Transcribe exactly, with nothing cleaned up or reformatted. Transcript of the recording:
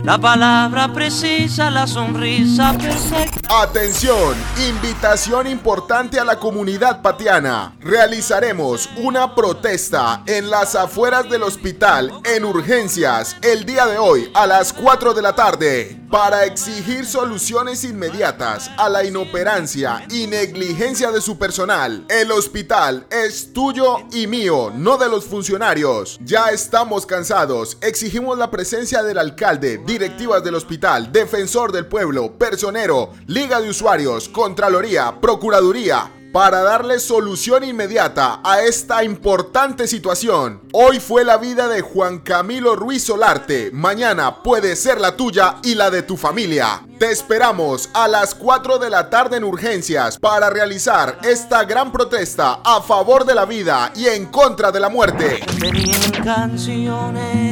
la palabra precisa, la sonrisa perfecta. Atención, invitación importante a la comunidad patiana. Realizaremos una protesta en las afueras del hospital en urgencias el día de hoy a las cuatro de la tarde para exigir soluciones inmediatas a la inoperancia y negligencia de su personal. El hospital es tuyo y mío, no de los funcionarios. Ya estamos cansados. Exigimos la presencia del alcalde, directivas del hospital, defensor del pueblo, personero, liga de usuarios, contraloría, procuraduría, para darle solución inmediata a esta importante situación. Hoy fue la vida de Juan Camilo Ruiz Solarte, mañana puede ser la tuya y la de tu familia. Te esperamos a las cuatro de la tarde en urgencias para realizar esta gran protesta a favor de la vida y en contra de la muerte. Venían canciones